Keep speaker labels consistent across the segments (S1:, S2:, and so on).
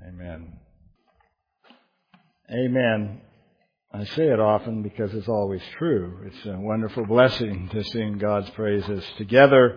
S1: Amen. Amen. I say it often because it's always true. It's a wonderful blessing to sing God's praises together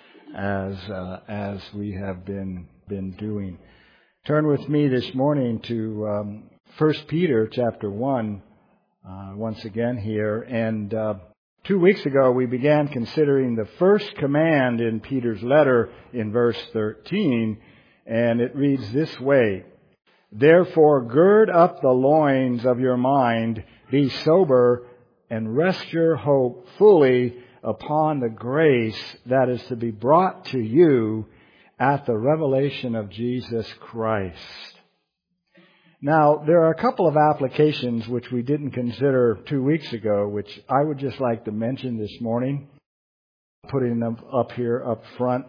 S1: as we have been doing. Turn with me this morning to 1 Peter chapter 1 once again here. And 2 weeks ago we began considering the first command in Peter's letter in verse 13. And it reads this way: "Therefore gird up the loins of your mind, be sober, and rest your hope fully upon the grace that is to be brought to you at the revelation of Jesus Christ." Now, there are a couple of applications which we didn't consider 2 weeks ago, which I would just like to mention this morning, putting them up here up front.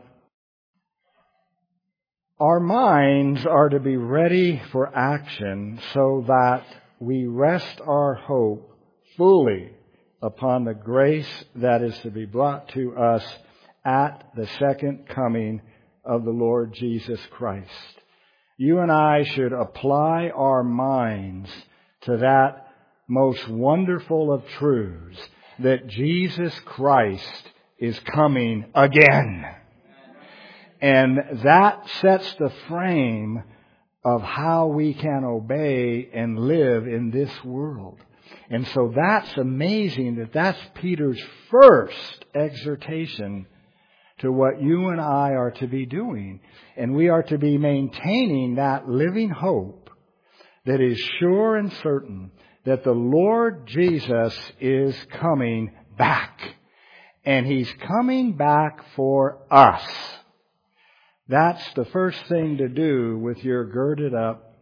S1: Our minds are to be ready for action so that we rest our hope fully upon the grace that is to be brought to us at the second coming of the Lord Jesus Christ. You and I should apply our minds to that most wonderful of truths, that Jesus Christ is coming again. And that sets the frame of how we can obey and live in this world. And so that's amazing that that's Peter's first exhortation to what you and I are to be doing. And we are to be maintaining that living hope that is sure and certain that the Lord Jesus is coming back. And He's coming back for us. That's the first thing to do with your girded up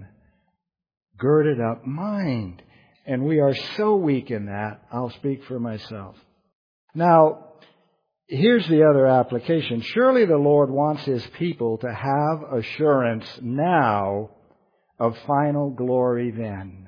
S1: mind. And we are so weak in that. I'll speak for myself. Now, here's the other application. Surely the Lord wants His people to have assurance now of final glory then.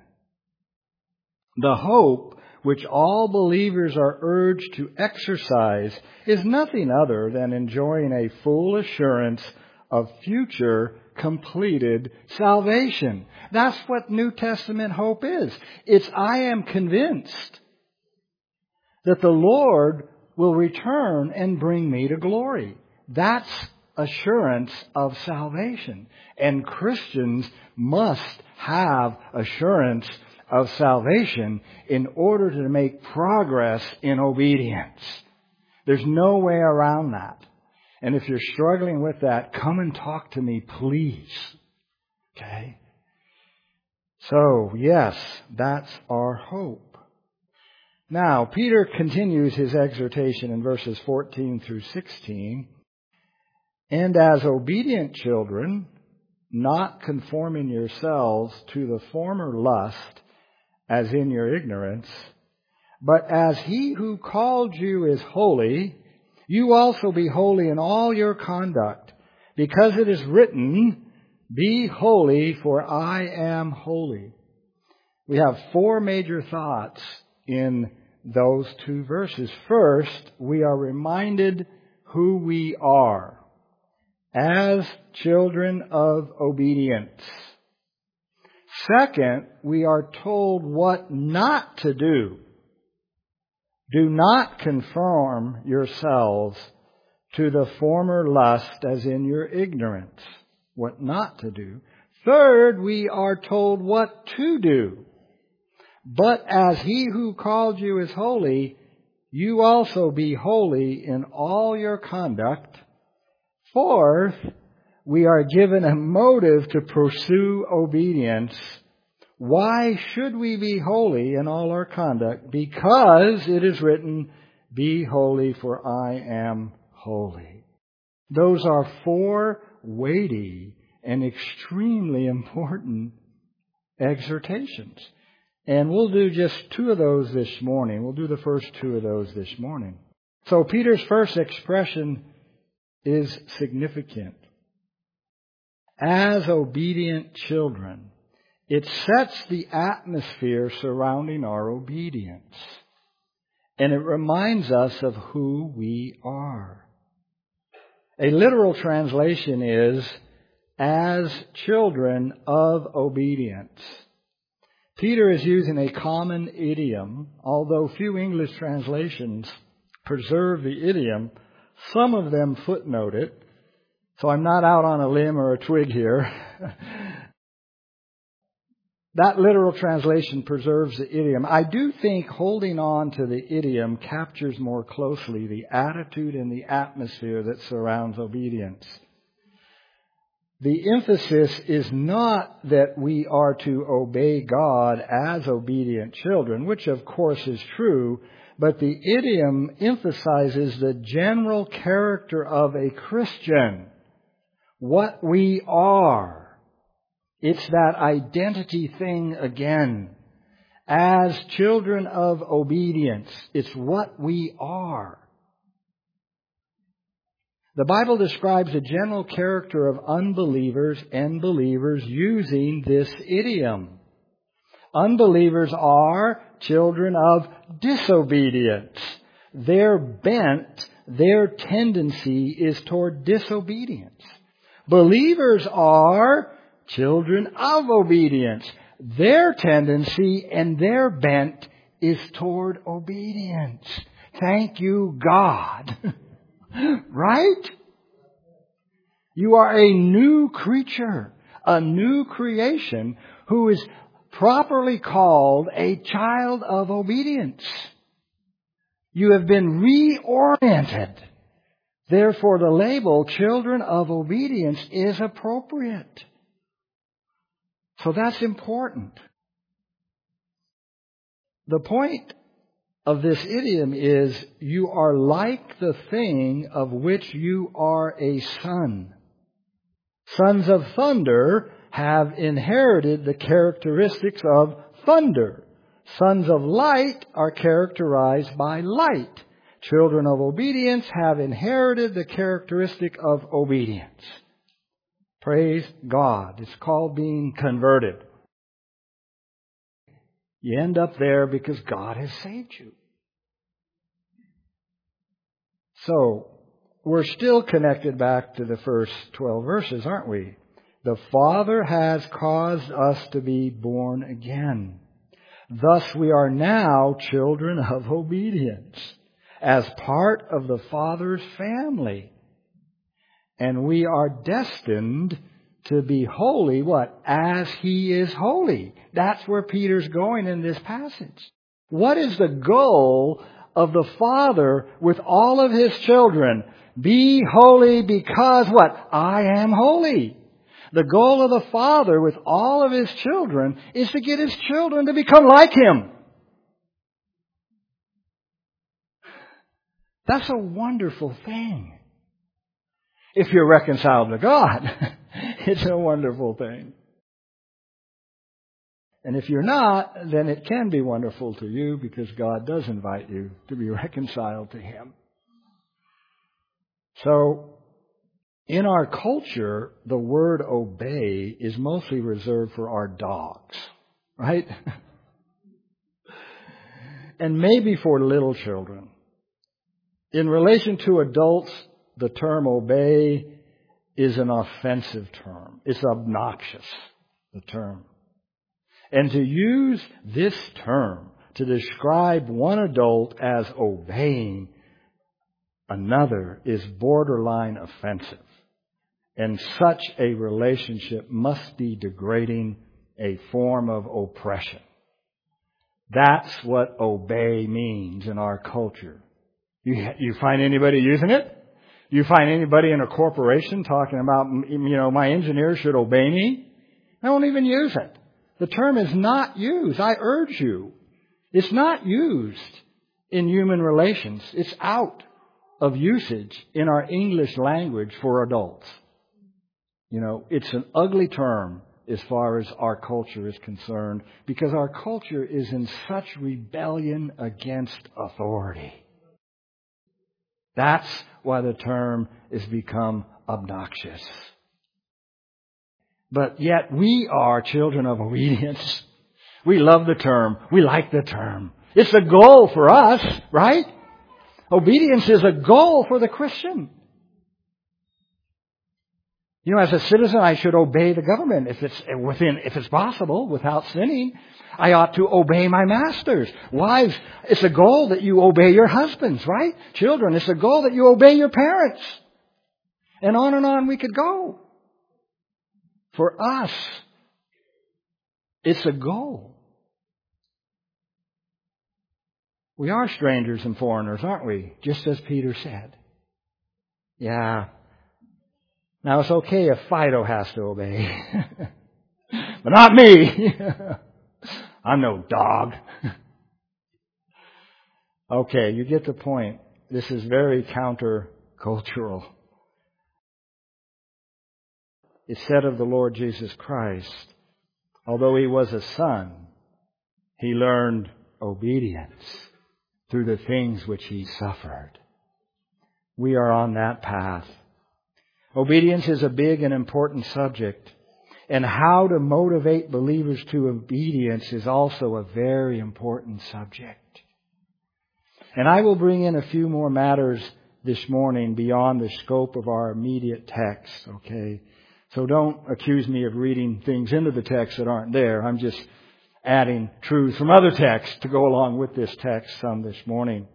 S1: The hope which all believers are urged to exercise is nothing other than enjoying a full assurance of future completed salvation. That's what New Testament hope is. It's I am convinced that the Lord will return and bring me to glory. That's assurance of salvation. And Christians must have assurance of salvation in order to make progress in obedience. There's no way around that. And if you're struggling with that, come and talk to me, please. Okay? So, yes, that's our hope. Now, Peter continues his exhortation in verses 14 through 16. "And as obedient children, not conforming yourselves to the former lust, as in your ignorance, but as He who called you is holy, you also be holy in all your conduct, because it is written, 'Be holy, for I am holy.'" We have 4 major thoughts in those 2 verses. First, we are reminded who we are as children of obedience. Second, we are told what not to do. Do not conform yourselves to the former lust as in your ignorance. What not to do. Third, we are told what to do. "But as He who called you is holy, you also be holy in all your conduct." Fourth, we are given a motive to pursue obedience. Why should we be holy in all our conduct? Because it is written, "Be holy, for I am holy." Those are 4 weighty and extremely important exhortations. And we'll do just 2 of those this morning. We'll do the first 2 of those this morning. So Peter's first expression is significant. As obedient children, it sets the atmosphere surrounding our obedience. And it reminds us of who we are. A literal translation is, as children of obedience. Peter is using a common idiom, although few English translations preserve the idiom. Some of them footnote it, so I'm not out on a limb or a twig here. That literal translation preserves the idiom. I do think holding on to the idiom captures more closely the attitude and the atmosphere that surrounds obedience. The emphasis is not that we are to obey God as obedient children, which of course is true, but the idiom emphasizes the general character of a Christian, what we are. It's that identity thing again. As children of obedience, it's what we are. The Bible describes the general character of unbelievers and believers using this idiom. Unbelievers are children of disobedience. Their bent, their tendency is toward disobedience. Believers are children of obedience. Their tendency and their bent is toward obedience. Thank you, God. Right? You are a new creature, a new creation who is properly called a child of obedience. You have been reoriented. Therefore, the label children of obedience is appropriate. So that's important. The point of this idiom is you are like the thing of which you are a son. Sons of thunder have inherited the characteristics of thunder. Sons of light are characterized by light. Children of obedience have inherited the characteristic of obedience. Praise God. It's called being converted. You end up there because God has saved you. So, we're still connected back to the first 12 verses, aren't we? The Father has caused us to be born again. Thus we are now children of obedience, as part of the Father's family. And we are destined to be holy, what? As He is holy. That's where Peter's going in this passage. What is the goal of the Father with all of His children? Be holy because what? I am holy. The goal of the Father with all of His children is to get His children to become like Him. That's a wonderful thing. If you're reconciled to God, it's a wonderful thing. And if you're not, then it can be wonderful to you because God does invite you to be reconciled to Him. So, in our culture, the word obey is mostly reserved for our dogs, right? And maybe for little children. In relation to adults, the term obey is an offensive term. It's obnoxious, the term. And to use this term to describe one adult as obeying another is borderline offensive. And such a relationship must be degrading, a form of oppression. That's what obey means in our culture. You find anybody using it? You find anybody in a corporation talking about, my engineer should obey me? I don't even use it. The term is not used. I urge you. It's not used in human relations. It's out of usage in our English language for adults. It's an ugly term as far as our culture is concerned because our culture is in such rebellion against authority. That's why the term has become obnoxious. But yet we are children of obedience. We love the term. We like the term. It's a goal for us, right? Obedience is a goal for the Christian. As a citizen, I should obey the government if it's possible, without sinning. I ought to obey my masters. Wives, it's a goal that you obey your husbands, right? Children, it's a goal that you obey your parents. And on we could go. For us, it's a goal. We are strangers and foreigners, aren't we? Just as Peter said. Yeah. Now it's okay if Fido has to obey. But not me. I'm no dog. Okay, you get the point. This is very countercultural. It said of the Lord Jesus Christ, although He was a son, He learned obedience through the things which He suffered. We are on that path. Obedience is a big and important subject. And how to motivate believers to obedience is also a very important subject. And I will bring in a few more matters this morning beyond the scope of our immediate text, okay? So don't accuse me of reading things into the text that aren't there. I'm just adding truths from other texts to go along with this text some this morning.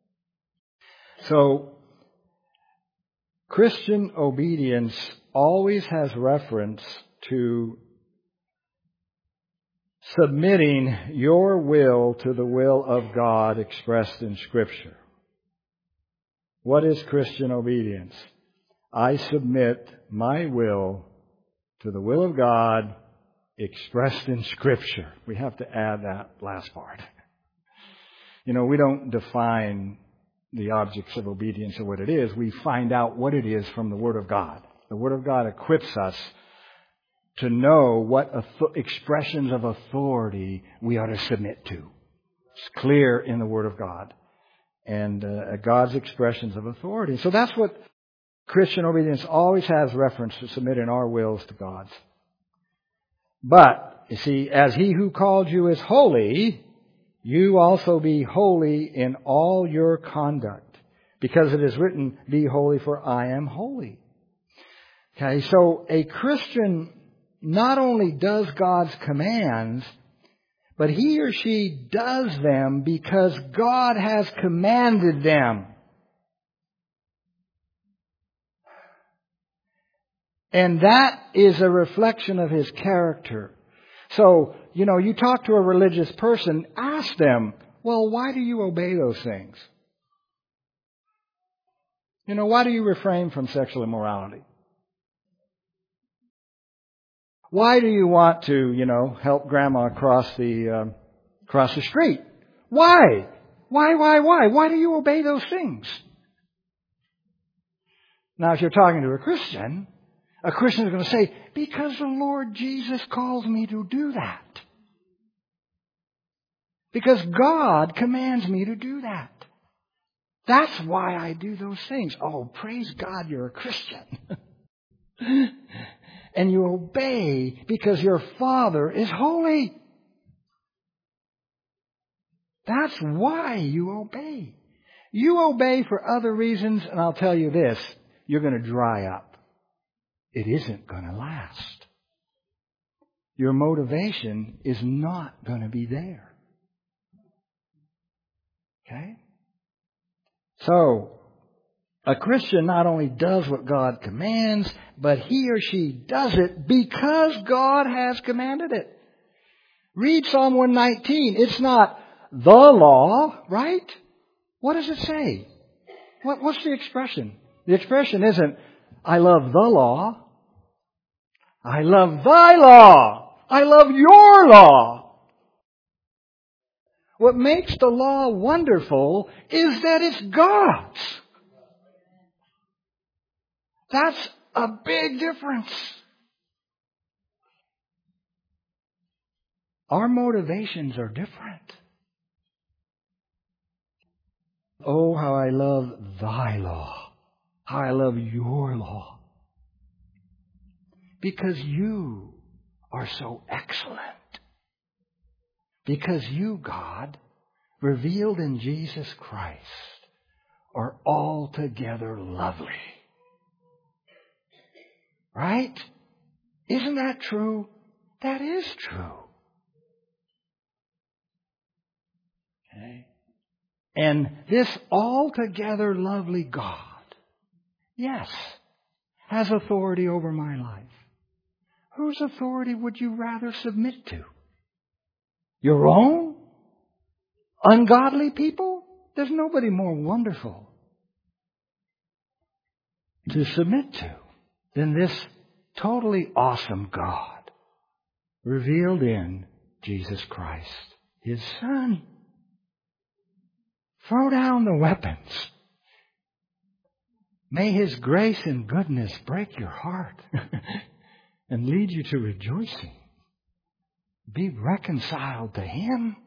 S1: So, Christian obedience always has reference to submitting your will to the will of God expressed in Scripture. What is Christian obedience? I submit my will to the will of God expressed in Scripture. We have to add that last part. We don't define the objects of obedience or what it is. We find out what it is from the Word of God. The Word of God equips us to know what expressions of authority we ought to submit to. It's clear in the Word of God. And God's expressions of authority. So that's what Christian obedience always has reference to, submitting our wills to God's. But, you see, as He who called you is holy, you also be holy in all your conduct. Because it is written, be holy for I am holy. Okay, so a Christian not only does God's commands, but he or she does them because God has commanded them. And that is a reflection of His character. So, you talk to a religious person, ask them, well, why do you obey those things? Why do you refrain from sexual immorality? Why do you want to, help Grandma cross the street? Why? Why? Why do you obey those things? Now, if you're talking to a Christian is going to say, because the Lord Jesus calls me to do that. Because God commands me to do that. That's why I do those things. Oh, praise God, you're a Christian. And you obey because your Father is holy. That's why you obey. You obey for other reasons, and I'll tell you this, you're going to dry up. It isn't going to last. Your motivation is not going to be there. Okay? So, a Christian not only does what God commands, but he or she does it because God has commanded it. Read Psalm 119. It's not the law, right? What does it say? What's the expression? The expression isn't, I love the law. I love thy law. I love your law. What makes the law wonderful is that it's God's. That's a big difference. Our motivations are different. Oh, how I love thy law. How I love your law. Because you are so excellent. Because you, God, revealed in Jesus Christ, are altogether lovely. Right? Isn't that true? That is true. Okay. And this altogether lovely God, yes, has authority over my life. Whose authority would you rather submit to? Your own? Ungodly people? There's nobody more wonderful to submit to than this totally awesome God revealed in Jesus Christ, His Son. Throw down the weapons. May His grace and goodness break your heart and lead you to rejoicing. Be reconciled to Him.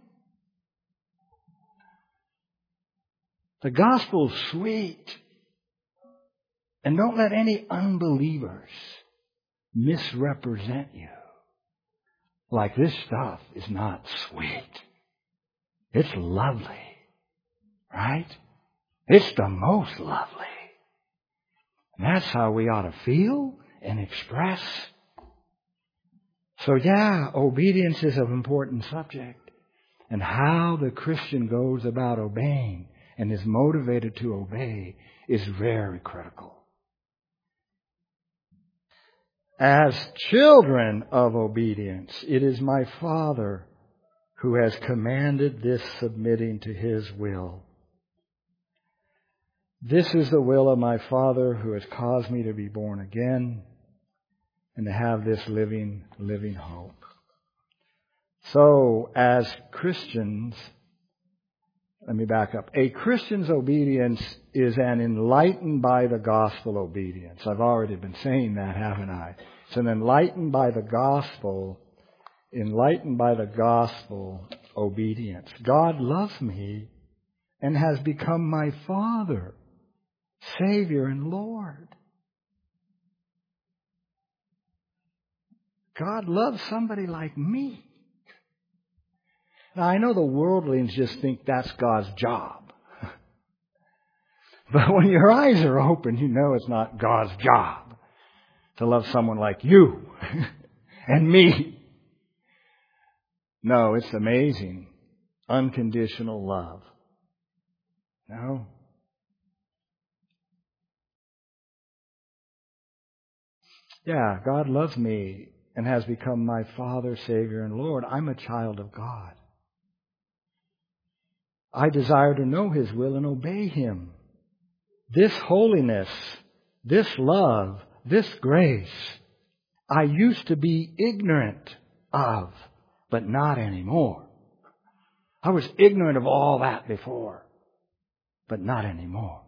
S1: The gospel's sweet. And don't let any unbelievers misrepresent you. Like this stuff is not sweet. It's lovely. Right? It's the most lovely. And that's how we ought to feel and express. So yeah, obedience is an important subject. And how the Christian goes about obeying and is motivated to obey is very critical. As children of obedience, it is my Father who has commanded this submitting to His will. This is the will of my Father who has caused me to be born again and to have this living hope. So, as Christians, let me back up. A Christian's obedience is an enlightened by the gospel obedience. I've already been saying that, haven't I? It's an enlightened by the gospel obedience. God loves me and has become my Father, Savior, and Lord. God loves somebody like me. Now, I know the worldlings just think that's God's job. But when your eyes are open, you know it's not God's job to love someone like you and me. No, it's amazing. Unconditional love. No? Yeah, God loves me and has become my Father, Savior, and Lord. I'm a child of God. I desire to know His will and obey Him. This holiness, this love, this grace, I used to be ignorant of, but not anymore. I was ignorant of all that before, but not anymore.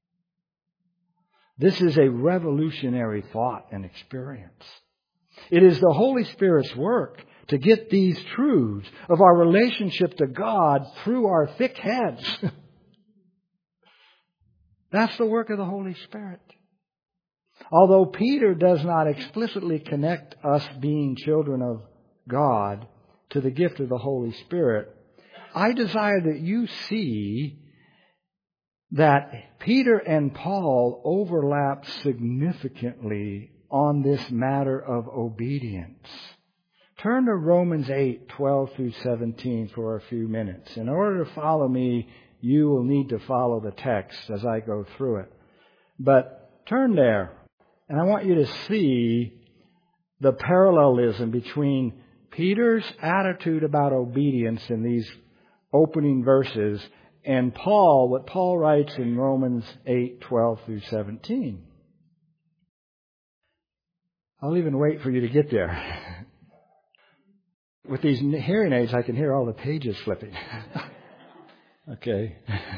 S1: This is a revolutionary thought and experience. It is the Holy Spirit's work to get these truths of our relationship to God through our thick heads. That's the work of the Holy Spirit. Although Peter does not explicitly connect us being children of God to the gift of the Holy Spirit, I desire that you see that Peter and Paul overlap significantly on this matter of obedience. Turn to Romans 8:12 through 17 for a few minutes. In order to follow me, you will need to follow the text as I go through it. But turn there, and I want you to see the parallelism between Peter's attitude about obedience in these opening verses and what Paul writes in Romans 8:12 through 17. I'll even wait for you to get there. With these hearing aids, I can hear all the pages flipping. Okay.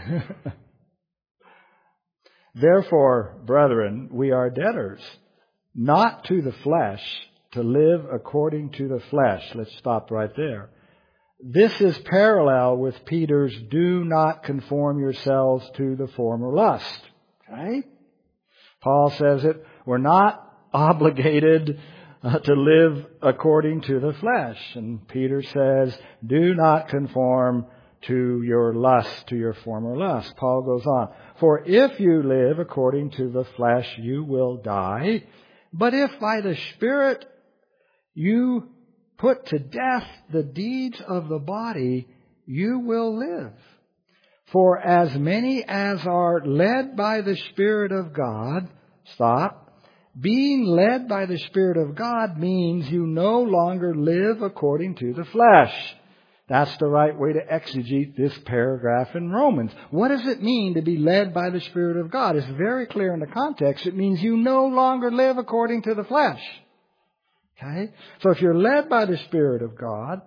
S1: Therefore, brethren, we are debtors, not to the flesh, to live according to the flesh. Let's stop right there. This is parallel with Peter's do not conform yourselves to the former lust. Right? Paul says it. We're not obligated to live according to the flesh. And Peter says, do not conform to your lust, to your former lust. Paul goes on, for if you live according to the flesh, you will die. But if by the Spirit you put to death the deeds of the body, you will live. For as many as are led by the Spirit of God, being led by the Spirit of God means you no longer live according to the flesh. That's the right way to exegete this paragraph in Romans. What does it mean to be led by the Spirit of God? It's very clear in the context. It means you no longer live according to the flesh. Okay? So if you're led by the Spirit of God,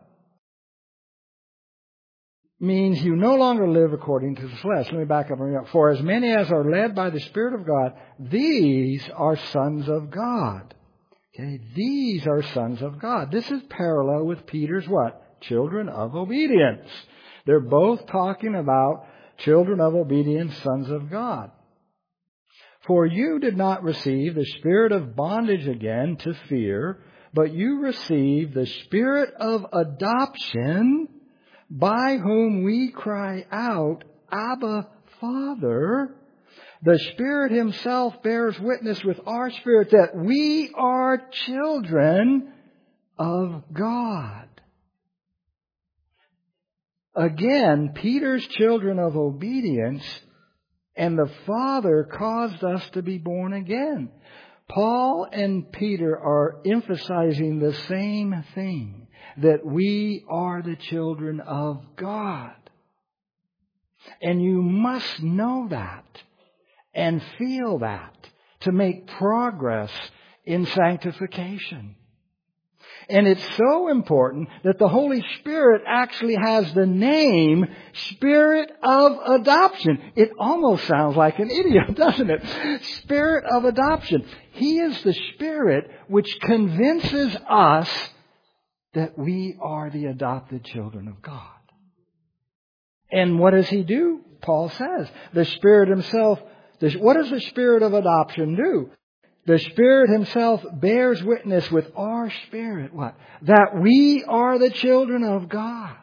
S1: means you no longer live according to the flesh. Let me back up. For as many as are led by the Spirit of God, these are sons of God. Okay? These are sons of God. This is parallel with Peter's what? Children of obedience. They're both talking about children of obedience, sons of God. For you did not receive the spirit of bondage again to fear, but you received the Spirit of adoption, by whom we cry out, Abba, Father. The Spirit Himself bears witness with our spirit that we are children of God. Again, Peter's children of obedience and the Father caused us to be born again. Paul and Peter are emphasizing the same thing, that we are the children of God. And you must know that and feel that to make progress in sanctification. And it's so important that the Holy Spirit actually has the name Spirit of Adoption. It almost sounds like an idiom, doesn't it? Spirit of Adoption. He is the Spirit which convinces us that we are the adopted children of God. And what does He do? Paul says, the Spirit Himself, what does the Spirit of adoption do? The Spirit Himself bears witness with our spirit, what? That we are the children of God.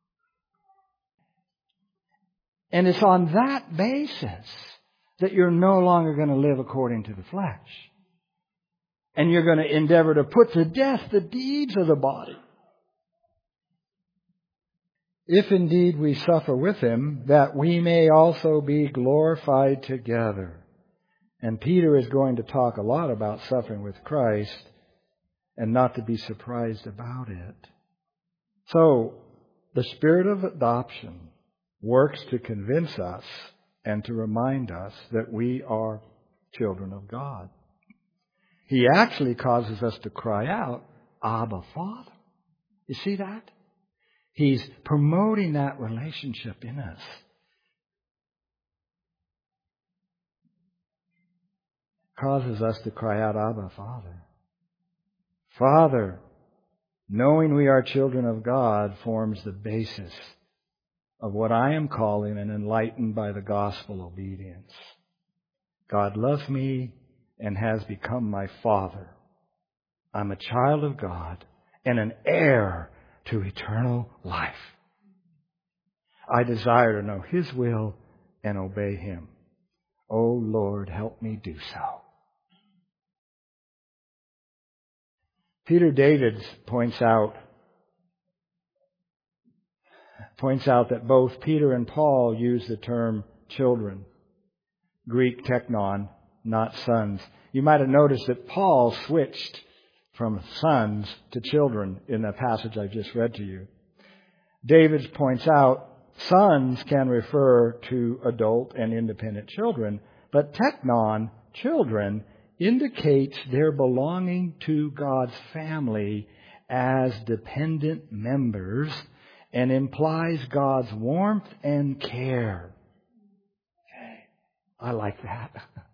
S1: And it's on that basis that you're no longer going to live according to the flesh. And you're going to endeavor to put to death the deeds of the body. If indeed we suffer with Him, that we may also be glorified together. And Peter is going to talk a lot about suffering with Christ and not to be surprised about it. So, the Spirit of adoption works to convince us and to remind us that we are children of God. He actually causes us to cry out, Abba, Father. You see that? He's promoting that relationship in us. Causes us to cry out, Abba, Father. Father, knowing we are children of God, forms the basis of what I am calling an enlightened by the gospel obedience. God loves me and has become my Father. I'm a child of God and an heir to eternal life. I desire to know His will and obey Him. Oh Lord, help me do so. Peter Davids points out that both Peter and Paul use the term children. Greek teknon, not sons. You might have noticed that Paul switched from sons to children in the passage I just read to you. Davids points out sons can refer to adult and independent children, but teknon, children, indicates their belonging to God's family as dependent members and implies God's warmth and care. Okay. I like that.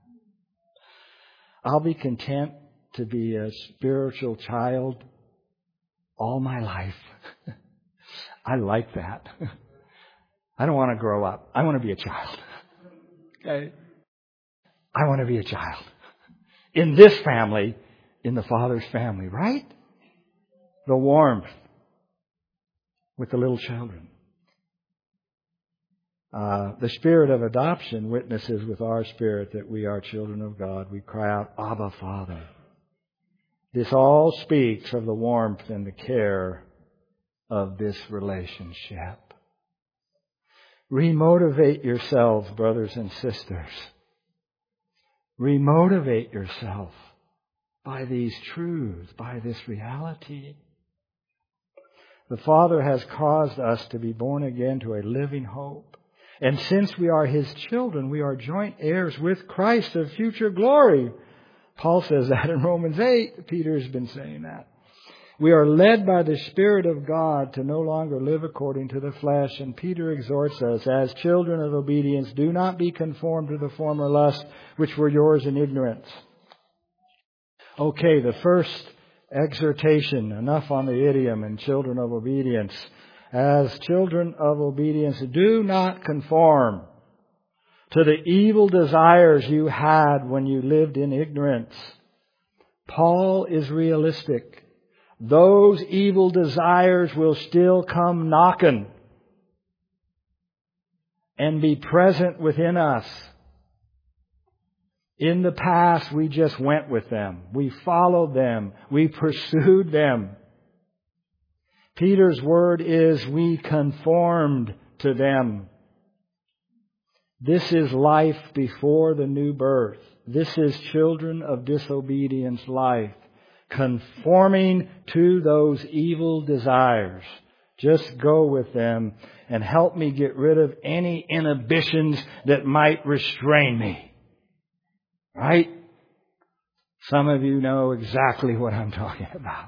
S1: I'll be content to be a spiritual child all my life. I like that. I don't want to grow up. I want to be a child. Okay? I want to be a child. In this family, in the Father's family, right? The warmth with the little children. The Spirit of adoption witnesses with our spirit that we are children of God. We cry out, Abba, Father. This all speaks of the warmth and the care of this relationship. Remotivate yourselves, brothers and sisters. Remotivate yourself by these truths, by this reality. The Father has caused us to be born again to a living hope. And since we are His children, we are joint heirs with Christ of future glory. Paul says that in Romans 8. Peter has been saying that. We are led by the Spirit of God to no longer live according to the flesh. And Peter exhorts us, as children of obedience, do not be conformed to the former lusts which were yours in ignorance. Okay, the first exhortation, enough on the idiom and children of obedience. As children of obedience, do not conform to the evil desires you had when you lived in ignorance. Paul is realistic. Those evil desires will still come knocking and be present within us. In the past, we just went with them. We followed them. We pursued them. Peter's word is we conformed to them. This is life before the new birth. This is children of disobedience life. Conforming to those evil desires. Just go with them and help me get rid of any inhibitions that might restrain me. Right? Some of you know exactly what I'm talking about.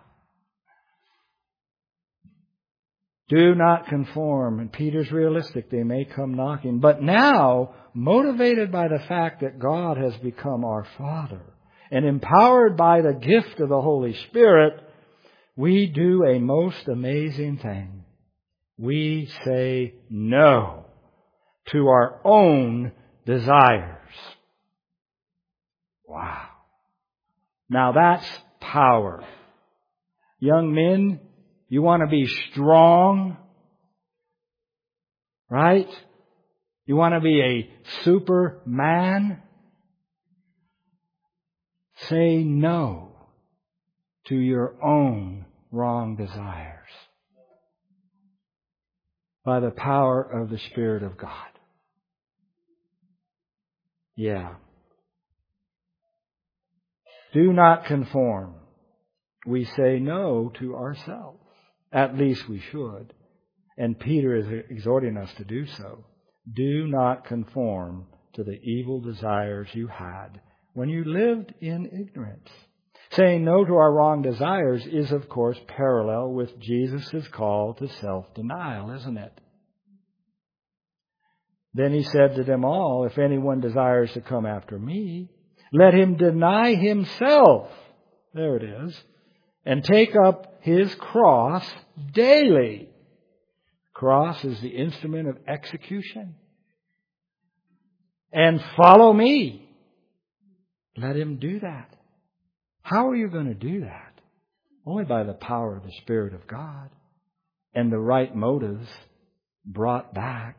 S1: Do not conform. And Peter's realistic. They may come knocking. But now, motivated by the fact that God has become our Father and empowered by the gift of the Holy Spirit, we do a most amazing thing. We say no to our own desires. Wow. Now that's power. Young men, you want to be strong, right? You want to be a superman? Say no to your own wrong desires by the power of the Spirit of God. Yeah. Do not conform. We say no to ourselves. At least we should. And Peter is exhorting us to do so. Do not conform to the evil desires you had when you lived in ignorance. Saying no to our wrong desires is, of course, parallel with Jesus' call to self-denial, isn't it? Then He said to them all, if anyone desires to come after me, let him deny himself. There it is. And take up his cross daily. Cross is the instrument of execution. And follow me. Let him do that. How are you going to do that? Only by the power of the Spirit of God and the right motives brought back.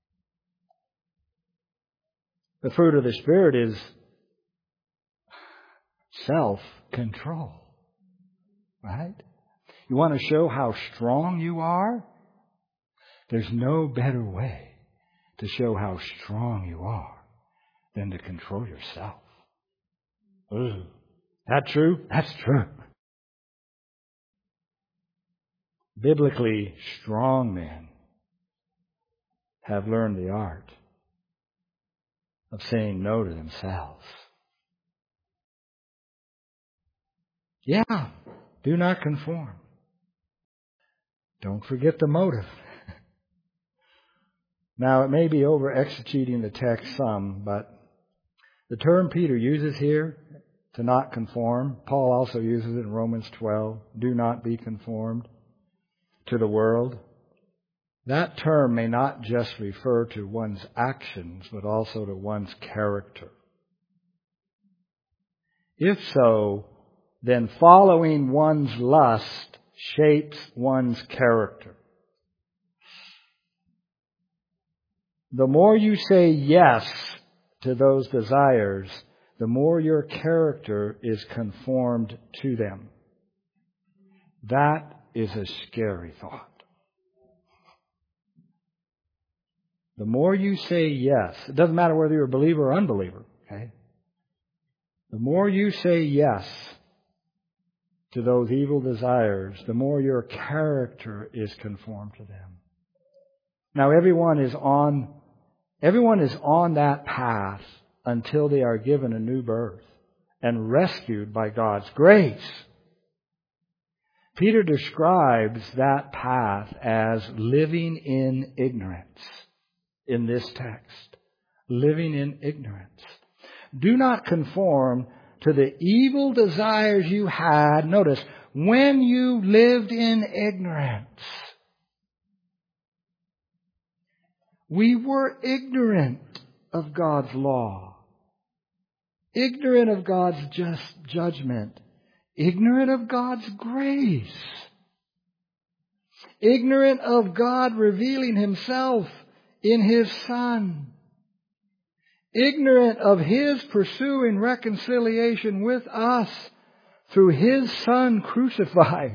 S1: The fruit of the Spirit is self-control. Right? You want to show how strong you are? There's no better way to show how strong you are than to control yourself. Ooh, that true? That's true. Biblically strong men have learned the art of saying no to themselves. Yeah, do not conform. Don't forget the motive. Now, it may be over-exegeting the text some, but the term Peter uses here, to not conform, Paul also uses it in Romans 12, do not be conformed to the world. That term may not just refer to one's actions, but also to one's character. If so, then following one's lust shapes one's character. The more you say yes to those desires, the more your character is conformed to them. That is a scary thought. The more you say yes, it doesn't matter whether you're a believer or unbeliever, okay? The more you say yes to those evil desires, the more your character is conformed to them. Now everyone is on that path until they are given a new birth and rescued by God's grace. Peter describes that path as living in ignorance in this text. Living in ignorance. Do not conform to the evil desires you had, notice, when you lived in ignorance. We were ignorant of God's law, ignorant of God's just judgment, ignorant of God's grace, ignorant of God revealing Himself in His Son, ignorant of His pursuing reconciliation with us through His Son crucified,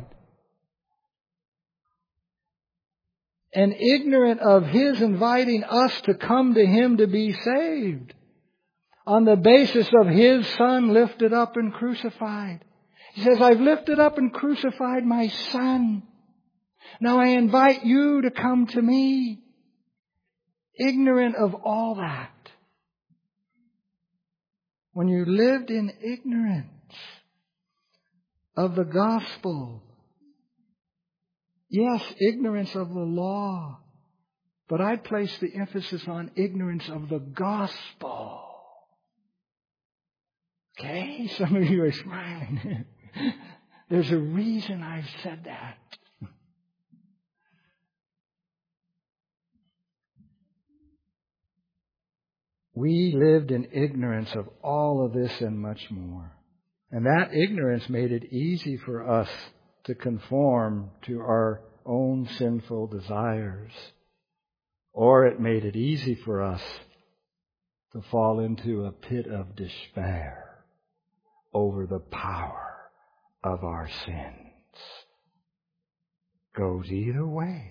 S1: and ignorant of His inviting us to come to Him to be saved on the basis of His Son lifted up and crucified. He says, I've lifted up and crucified my Son. Now I invite you to come to me. Ignorant of all that. When you lived in ignorance of the gospel, yes, ignorance of the law, but I'd place the emphasis on ignorance of the gospel. Okay, some of you are smiling. There's a reason I've said that. We lived in ignorance of all of this and much more. And that ignorance made it easy for us to conform to our own sinful desires. Or it made it easy for us to fall into a pit of despair over the power of our sins. Goes either way.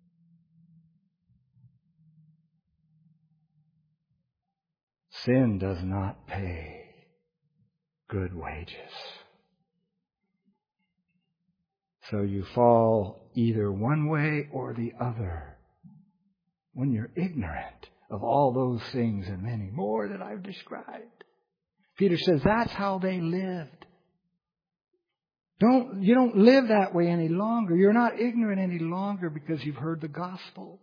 S1: Sin does not pay good wages. So you fall either one way or the other when you're ignorant of all those things and many more that I've described. Peter says that's how they lived. You don't live that way any longer. You're not ignorant any longer because you've heard the gospel.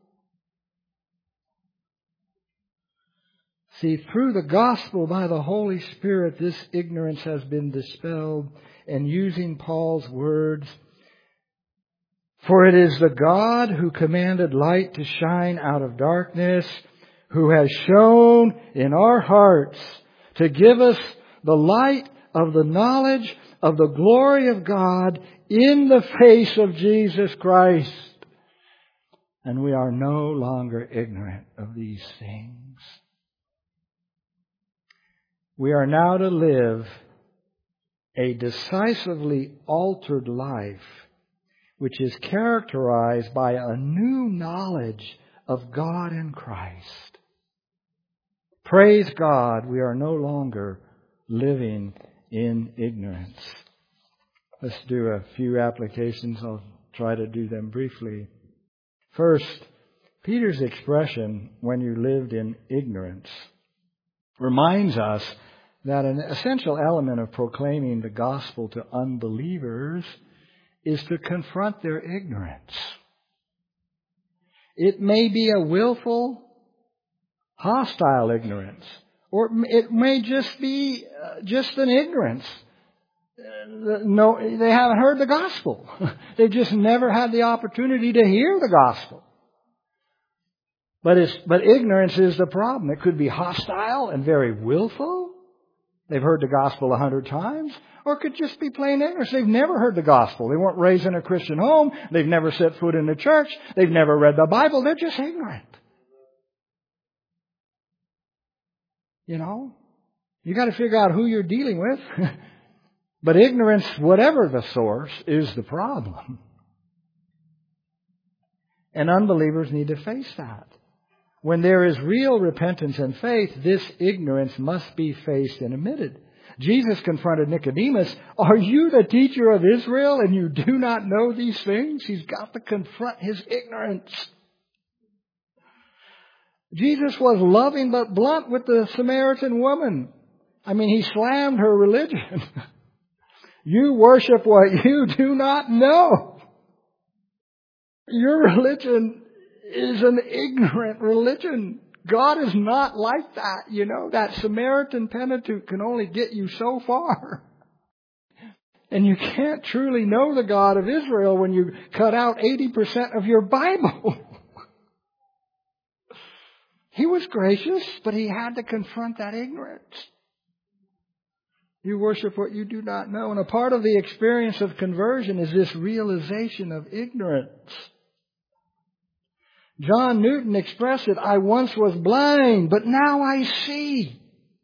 S1: See, through the gospel by the Holy Spirit, this ignorance has been dispelled. And using Paul's words, for it is the God who commanded light to shine out of darkness, who has shone in our hearts to give us the light of the knowledge of the glory of God in the face of Jesus Christ. And we are no longer ignorant of these things. We are now to live a decisively altered life, which is characterized by a new knowledge of God and Christ. Praise God, we are no longer living in ignorance. Let's do a few applications. I'll try to do them briefly. First, Peter's expression, when you lived in ignorance, reminds us that an essential element of proclaiming the gospel to unbelievers is to confront their ignorance. It may be a willful, hostile ignorance, or it may just be just an ignorance. No, they haven't heard the gospel. They've just never had the opportunity to hear the gospel. But ignorance is the problem. It could be hostile and very willful. They've heard the gospel 100 times. Or it could just be plain ignorance. They've never heard the gospel. They weren't raised in a Christian home. They've never set foot in a church. They've never read the Bible. They're just ignorant. You You got to figure out who you're dealing with. But ignorance, whatever the source, is the problem. And unbelievers need to face that. When there is real repentance and faith, this ignorance must be faced and admitted. Jesus confronted Nicodemus, "Are you the teacher of Israel and you do not know these things?" He's got to confront his ignorance. Jesus was loving but blunt with the Samaritan woman. I mean, he slammed her religion. You worship what you do not know. Your religion is an ignorant religion. God is not like that, you know. That Samaritan Pentateuch can only get you so far. And you can't truly know the God of Israel when you cut out 80% of your Bible. He was gracious, but he had to confront that ignorance. You worship what you do not know. And a part of the experience of conversion is this realization of ignorance. John Newton expressed it, "I once was blind, but now I see."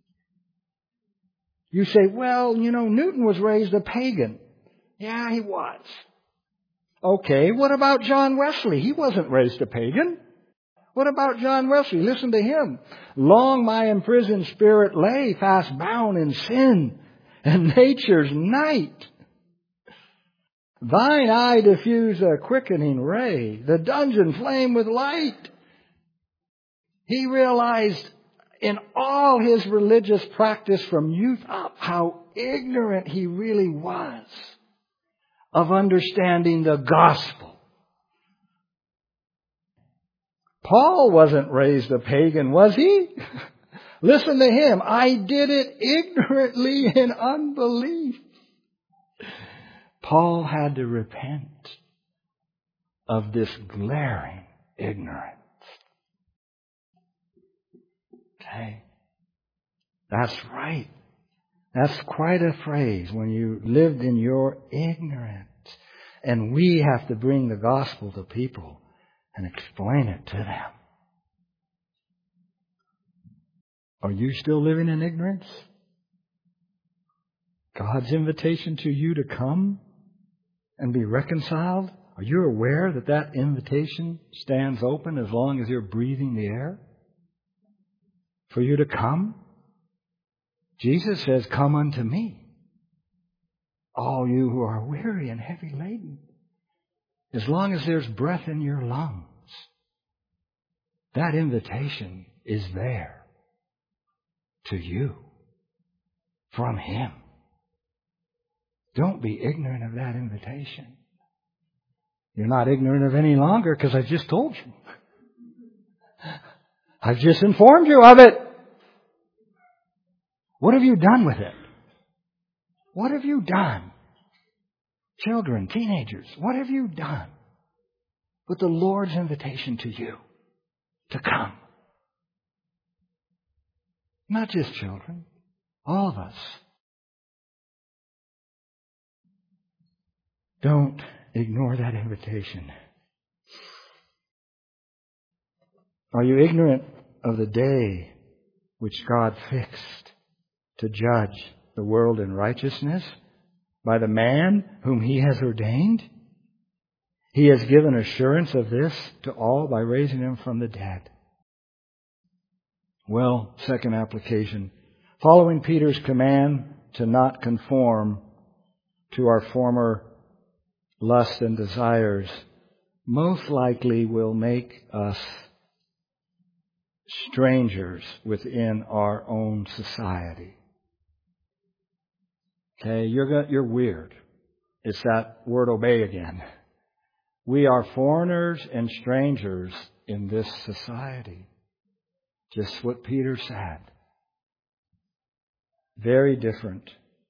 S1: You say, well, you know, Newton was raised a pagan. Yeah, he was. Okay, what about John Wesley? He wasn't raised a pagan. What about John Wesley? Listen to him. "Long my imprisoned spirit lay, fast bound in sin, and nature's night. Thine eye diffuse a quickening ray, the dungeon flame with light." He realized in all his religious practice from youth up how ignorant he really was of understanding the gospel. Paul wasn't raised a pagan, was he? Listen to him. "I did it ignorantly in unbelief." Paul had to repent of this glaring ignorance. Okay? That's right. That's quite a phrase, when you lived in your ignorance. And we have to bring the gospel to people and explain it to them. Are you still living in ignorance? God's invitation to you to come and be reconciled, are you aware that that invitation stands open as long as you're breathing the air? For you to come? Jesus says, "Come unto me, all you who are weary and heavy laden." As long as there's breath in your lungs, that invitation is there to you from Him. Don't be ignorant of that invitation. You're not ignorant of any longer because I just told you. I've just informed you of it. What have you done with it? What have you done? Children, teenagers, what have you done with the Lord's invitation to you to come? Not just children, all of us. Don't ignore that invitation. Are you ignorant of the day which God fixed to judge the world in righteousness by the man whom He has ordained? He has given assurance of this to all by raising Him from the dead. Well, second application. Following Peter's command to not conform to our former lusts and desires most likely will make us strangers within our own society. Okay, you're weird. It's that word obey again. We are foreigners and strangers in this society. Just what Peter said. Very different.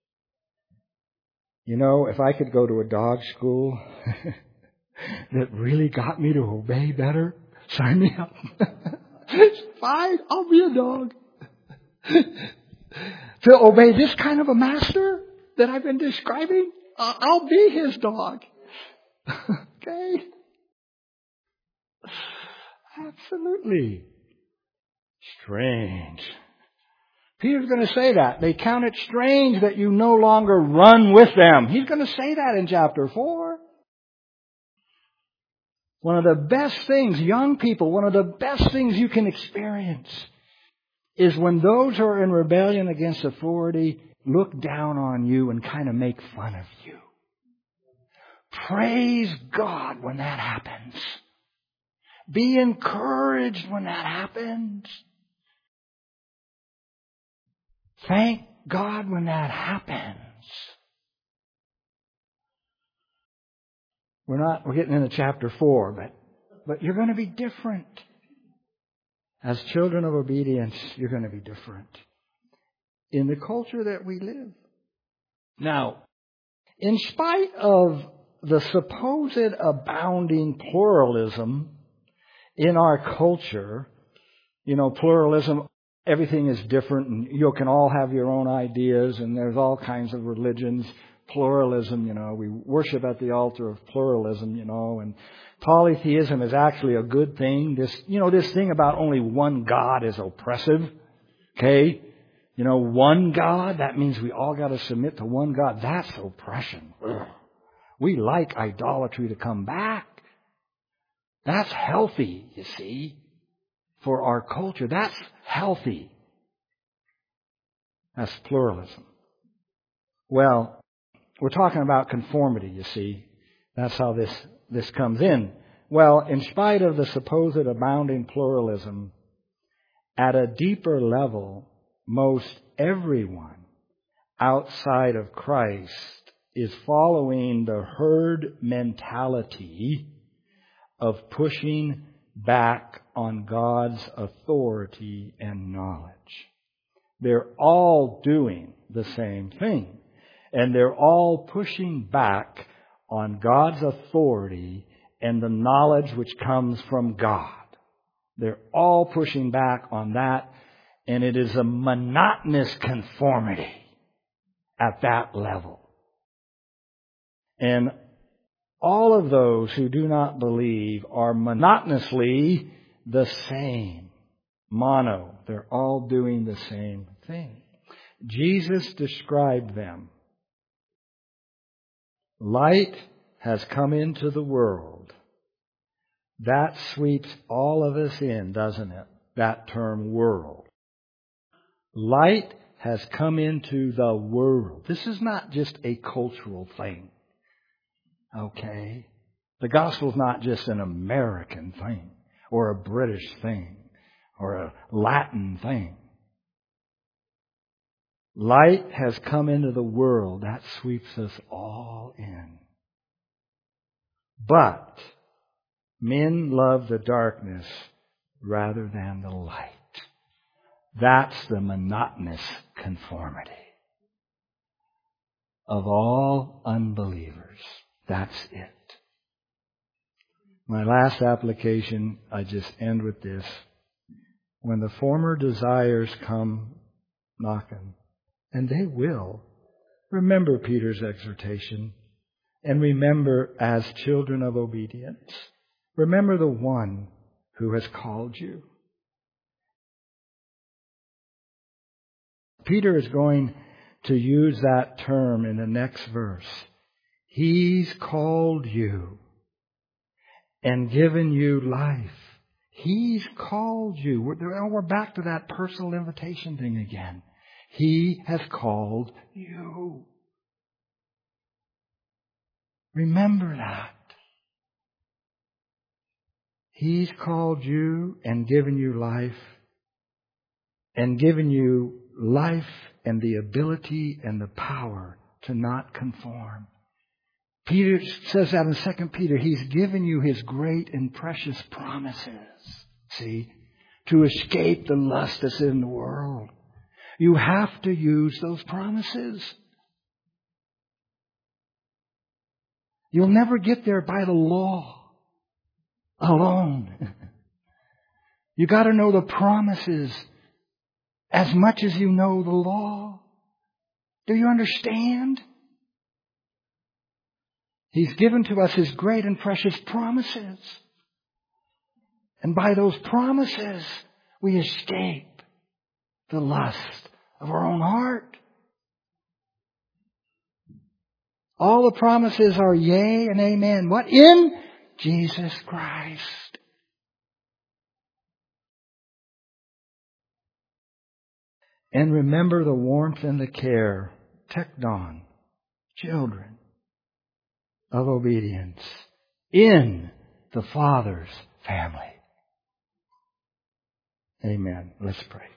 S1: You know, if I could go to a dog school that really got me to obey better, sign me up. Fine, I'll be a dog. To obey this kind of a master that I've been describing, I'll be his dog. Okay? Absolutely. Strange. Peter's going to say that. They count it strange that you no longer run with them. He's going to say that in chapter 4. One of the best things, young people, one of the best things you can experience is when those who are in rebellion against authority look down on you and kind of make fun of you. Praise God when that happens. Be encouraged when that happens. Thank God when that happens. We're getting into chapter 4, but you're going to be different. As children of obedience, you're going to be different in the culture that we live. Now, in spite of the supposed abounding pluralism in our culture, pluralism, everything is different and you can all have your own ideas and there's all kinds of religions. Pluralism, we worship at the altar of pluralism, and polytheism is actually a good thing. This thing about only one God is oppressive. Okay? One God, that means we all got to submit to one God. That's oppression. Ugh. We like idolatry to come back. That's healthy, you see, for our culture. That's healthy. That's pluralism. Well, we're talking about conformity, you see. That's how this comes in. Well, in spite of the supposed abounding pluralism, at a deeper level, most everyone outside of Christ is following the herd mentality of pushing back on God's authority and knowledge. They're all doing the same thing. And they're all pushing back on God's authority and the knowledge which comes from God. They're all pushing back on that, and it is a monotonous conformity at that level. And all of those who do not believe are monotonously the same. Mono. They're all doing the same thing. Jesus described them. Light has come into the world. That sweeps all of us in, doesn't it? That term world. Light has come into the world. This is not just a cultural thing. Okay? The gospel's not just an American thing, or a British thing, or a Latin thing. Light has come into the world. That sweeps us all in. But men love the darkness rather than the light. That's the monotonous conformity of all unbelievers. That's it. My last application, I just end with this. When the former desires come knocking, and they will, remember Peter's exhortation, and remember as children of obedience, remember the one who has called you. Peter is going to use that term in the next verse. He's called you and given you life. He's called you. We're back to that personal invitation thing again. He has called you. Remember that. He's called you and given you life, and given you life and the ability and the power to not conform. Peter says that in 2 Peter. He's given you His great and precious promises. See? To escape the lust that's in the world. You have to use those promises. You'll never get there by the law alone. You got to know the promises as much as you know the law. Do you understand? He's given to us His great and precious promises. And by those promises, we escape the lust of our own heart. All the promises are yea and amen. What? In Jesus Christ. And remember the warmth and the care, tekton, children of obedience, in the Father's family. Amen. Let's pray.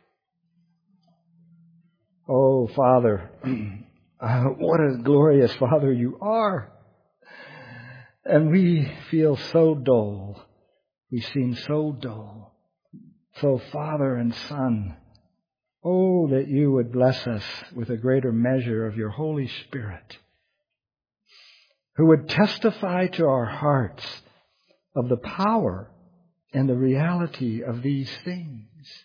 S1: Oh, Father, what a glorious Father you are. And we feel so dull. We seem so dull. So, Father and Son, oh, that you would bless us with a greater measure of your Holy Spirit, who would testify to our hearts of the power and the reality of these things.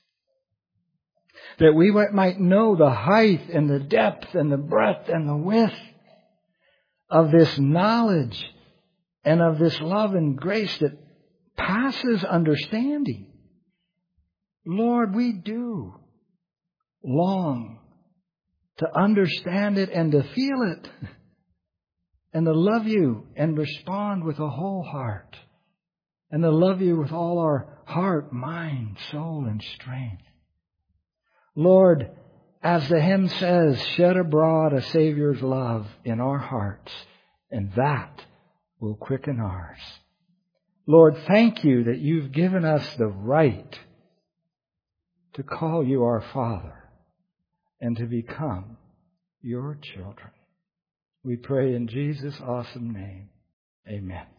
S1: That we might know the height and the depth and the breadth and the width of this knowledge and of this love and grace that passes understanding. Lord, we do long to understand it and to feel it and to love you and respond with a whole heart and to love you with all our heart, mind, soul, and strength. Lord, as the hymn says, shed abroad a Savior's love in our hearts, and that will quicken ours. Lord, thank you that you've given us the right to call you our Father and to become your children. We pray in Jesus' awesome name. Amen.